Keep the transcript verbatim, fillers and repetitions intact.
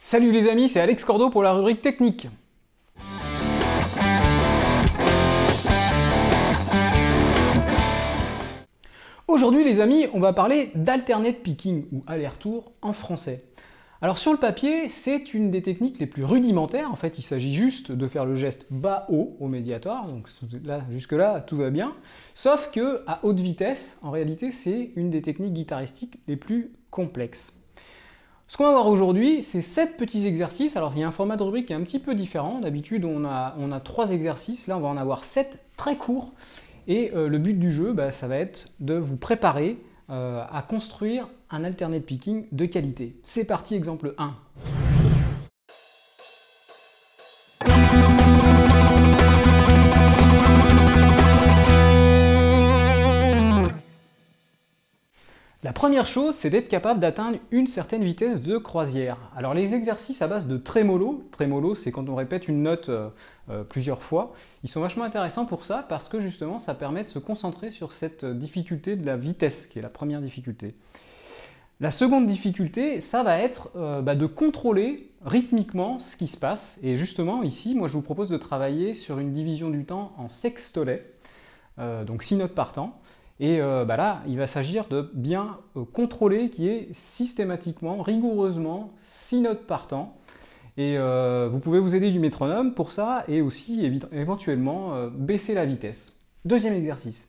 Salut les amis, c'est Alex Cordeau pour la rubrique technique. Aujourd'hui les amis, on va parler d'alternate picking ou aller-retour en français. Alors sur le papier, c'est une des techniques les plus rudimentaires. En fait, il s'agit juste de faire le geste bas-haut au médiatoire. Donc là, jusque-là, tout va bien. Sauf que à haute vitesse, en réalité, c'est une des techniques guitaristiques les plus complexes. Ce qu'on va voir aujourd'hui, c'est sept petits exercices. Alors il y a un format de rubrique qui est un petit peu différent. D'habitude, on a, on a trois exercices. Là, on va en avoir sept très courts. Et euh, le but du jeu, bah, ça va être de vous préparer euh, à construire un alternate picking de qualité. C'est parti, exemple un. La première chose, c'est d'être capable d'atteindre une certaine vitesse de croisière. Alors les exercices à base de trémolo, trémolo c'est quand on répète une note euh, euh, plusieurs fois, ils sont vachement intéressants pour ça parce que justement ça permet de se concentrer sur cette difficulté de la vitesse qui est la première difficulté. La seconde difficulté, ça va être euh, bah, de contrôler rythmiquement ce qui se passe. Et justement ici, moi je vous propose de travailler sur une division du temps en sextolet, euh, donc six notes par temps. Et euh, bah là, il va s'agir de bien euh, contrôler qui est systématiquement, rigoureusement, six notes par temps. Et euh, vous pouvez vous aider du métronome pour ça et aussi éventuellement euh, baisser la vitesse. Deuxième exercice.